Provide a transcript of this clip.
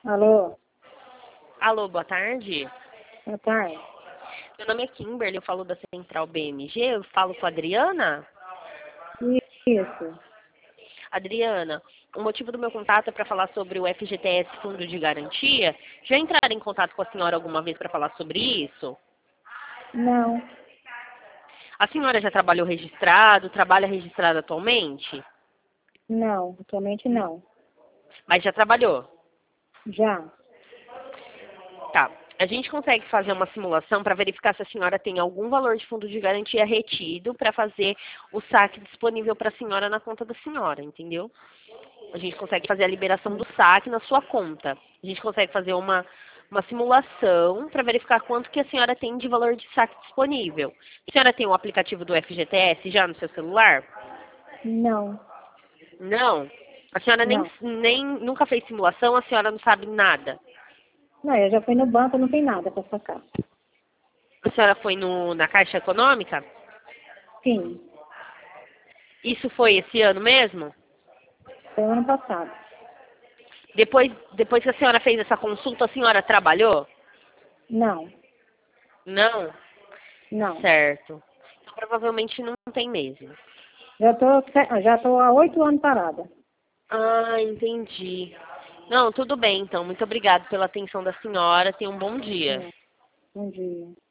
Alô, Alô, boa tarde. boa tarde. Meu nome é Kimberly, eu falo da Central BMG, eu falo com a Adriana. Isso. Adriana, o motivo do meu contato é para falar sobre o FGTS Fundo de Garantia. Já entraram em contato com a senhora alguma vez para falar sobre isso? Não, A senhora já trabalhou registrado, trabalha registrado atualmente? não, atualmente não. Mas já trabalhou? Já. Tá. A gente consegue fazer uma simulação para verificar se a senhora tem algum valor de fundo de garantia retido para fazer o saque disponível para a senhora na conta da senhora, entendeu? A gente consegue fazer a liberação do saque na sua conta. A gente consegue fazer uma simulação para verificar quanto que a senhora tem de valor de saque disponível. A senhora tem o aplicativo do FGTS já no seu celular? Não, Não. A senhora não. nem nunca fez simulação, a senhora não sabe nada. Não, eu já fui no banco, não tem nada para sacar. A senhora foi na Caixa Econômica? Sim, Isso foi esse ano mesmo? foi o ano passado. Depois que a senhora fez essa consulta, a senhora trabalhou? Não, Não? não. Certo. Então, provavelmente não tem mesmo. Já tô há 8 anos parada. Ah, entendi. Não, tudo bem, então. Muito obrigada pela atenção da senhora. Tenha um bom dia. É, bom dia.